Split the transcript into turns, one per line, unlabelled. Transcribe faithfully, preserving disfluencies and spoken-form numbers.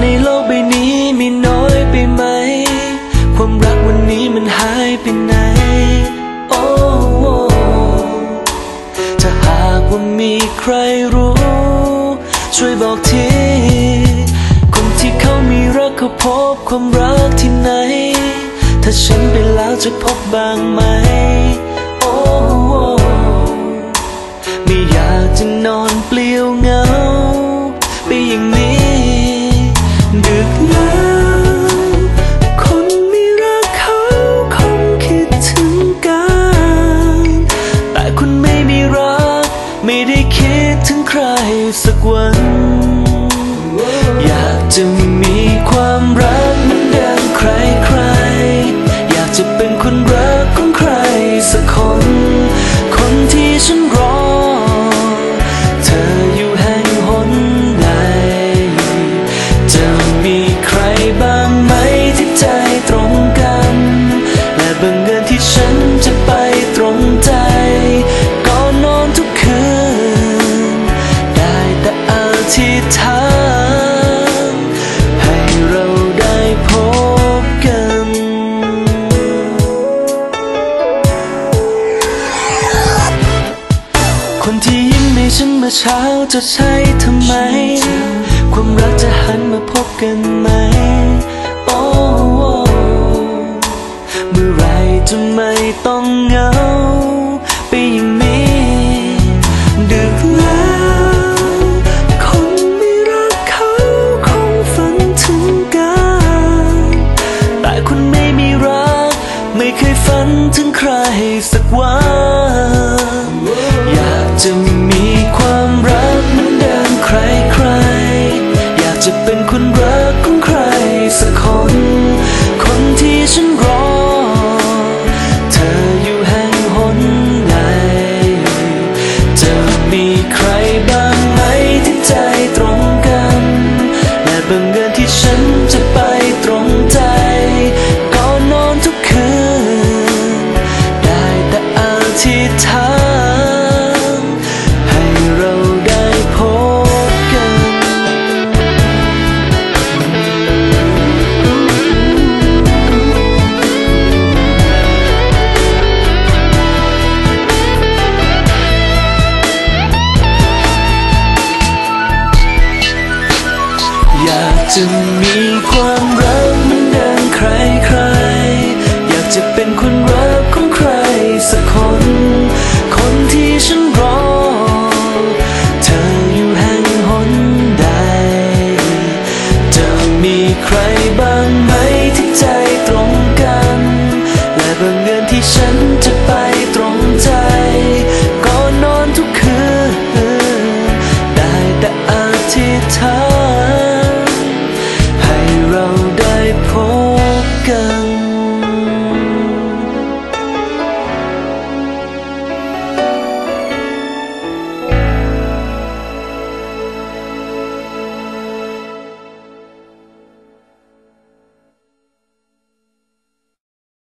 ในโลกใบนี้มีน้อยไปไหมความรักวันนี้มันหายไปไหนโอ้ถ้าหากว่ามีใครรู้ช่วยบอกทีคนที่เขามีรักเขาพบความรักที่ไหนถ้าฉันไปแล้วจะพบบ้างไหมโอ้ไม่อยากจะนอนเปลี่ยวเหงาไปอย่างนี้ดึกแล้วคนไม่รักเขาคงคิดถึงกันแต่คนไม่มีรักไม่ได้คิดถึงใครสักวันอยากจะมีความรักเหมือนดังใครใครอยากจะเป็นคนรักของใครสักคนคนที่ฉันรอเธออยู่แห่งหนใดจะมีใครบ้างไหมที่ใจตรงกันและบังเอิญที่ฉันจะไปตรงใจก่อนนอนทุกคืนได้แต่อธิษฐานให้เราได้พบกันคนที่ยิ้มให้ฉันเมื่อเช้าจะใช่ทำไมความรักจะหันมาพบกันไหมโอ้เมื่อไรจะไม่ต้องเหงาไปอย่างนี้ดึกแล้วคนไม่รักเขาคงฝันถึงกันแต่คนไม่มีรักไม่เคยฝันถึงใครสักวันอยากจะมีความรักเหมือนเดิมใครใครอยากจะเป็นคนรักของใครสักคนคนที่ฉันรอเธออยู่แห่งหนใดจะมีใครบ้างไหมที่ใจตรงกันและบังเอิญที่ฉันจะไปตรงใจก่อนนอนทุกคืนได้แต่อธิษฐานให้เราได้พบกันอยากจะมีความ